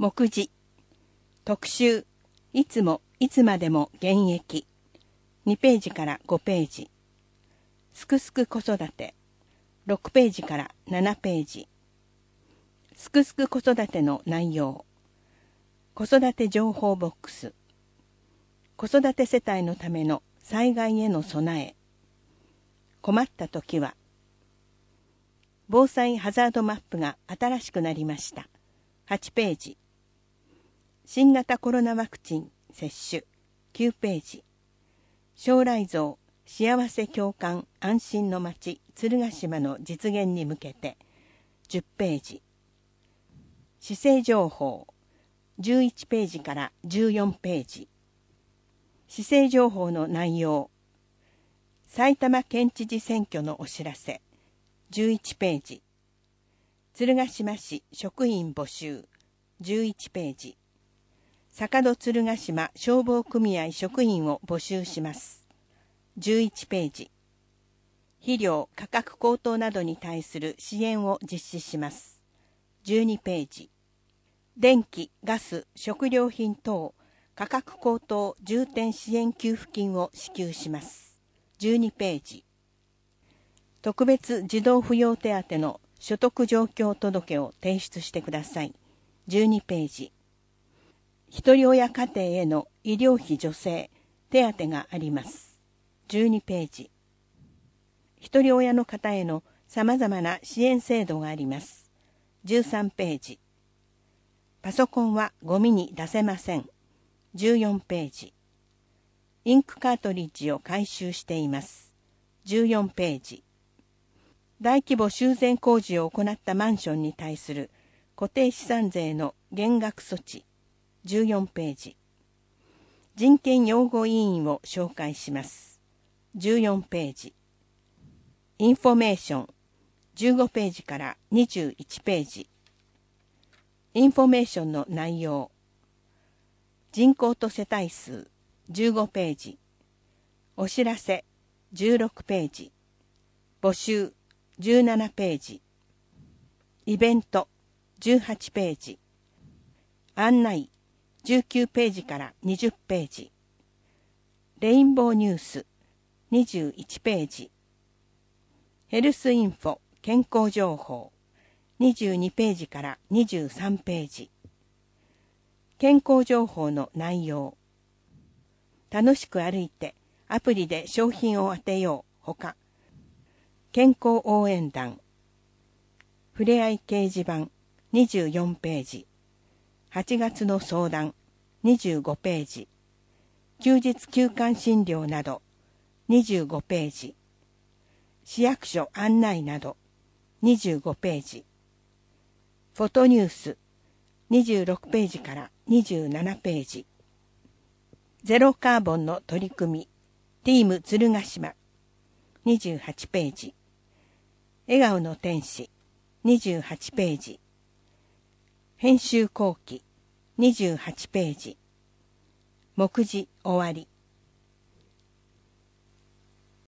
目次特集いつもいつまでも現役2ページから5ページすくすく子育て6ページから7ページすくすく子育ての内容子育て情報ボックス子育て世帯のための災害への備え困った時は防災ハザードマップが新しくなりました8ページ新型コロナワクチン接種9ページ将来像幸せ共感安心の街鶴ヶ島の実現に向けて10ページ市政情報11ページから14ページ市政情報の内容埼玉県知事選挙のお知らせ11ページ鶴ヶ島市職員募集11ページ坂戸鶴ヶ島消防組合職員を募集します11ページ肥料価格高騰などに対する支援を実施します12ページ電気・ガス・食料品等価格高騰重点支援給付金を支給します12ページ特別児童扶養手当の所得状況届を提出してください12ページひとり親家庭への医療費助成手当があります12ページひとり親の方へのさまざまな支援制度があります13ページパソコンはゴミに出せません14ページインクカートリッジを回収しています14ページ大規模修繕工事を行ったマンションに対する固定資産税の減額措置14ページ人権擁護委員を紹介します14ページインフォメーション15ページから21ページインフォメーションの内容人口と世帯数15ページお知らせ16ページ募集17ページイベント18ページ案内19ページから20ページレインボーニュース21ページヘルスインフォ健康情報22ページから23ページ健康情報の内容楽しく歩いてアプリで商品を当てようほか健康応援団ふれあい掲示板24ページ8月の相談25ページ休日休館診療など25ページ市役所案内など25ページフォトニュース26ページから27ページゼロカーボンの取り組みティーム鶴ヶ島28ページ笑顔の天使28ページ編集後期28ページ目次終わり